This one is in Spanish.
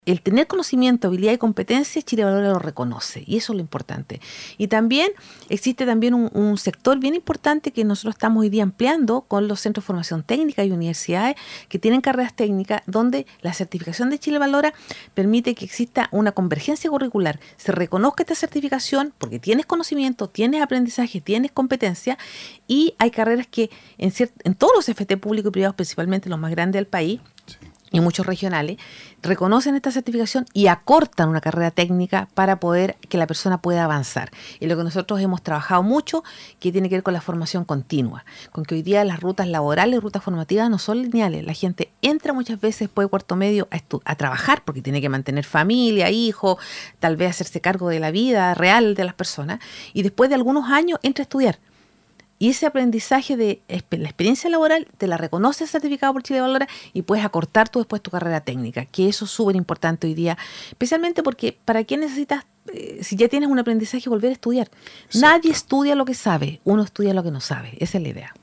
el tener conocimiento, habilidad y competencia, Chile Valora lo reconoce, y eso es lo importante. Y también existe también un sector bien importante que nosotros estamos hoy día ampliando con los centros de formación técnica y universidades que tienen carreras técnicas, donde la certificación de Chile Valora permite que exista una convergencia curricular. Se reconozca esta certificación porque tienes conocimiento, tienes aprendizaje, tienes competencia, y hay carreras que en todos los FT públicos y privados, principalmente los más grandes del país, y muchos regionales, reconocen esta certificación y acortan una carrera técnica para poder que la persona pueda avanzar. Y lo que nosotros hemos trabajado mucho, que tiene que ver con la formación continua, con que hoy día las rutas laborales, rutas formativas no son lineales. La gente entra muchas veces después de cuarto medio a trabajar porque tiene que mantener familia, hijos, tal vez hacerse cargo de la vida real de las personas, y después de algunos años entra a estudiar. Y ese aprendizaje de la experiencia laboral te la reconoce certificado por Chile Valora y puedes acortar tú después tu carrera técnica, que eso es súper importante hoy día, especialmente porque ¿para qué necesitas, si ya tienes un aprendizaje, volver a estudiar? Sí. Nadie estudia lo que sabe, uno estudia lo que no sabe, esa es la idea.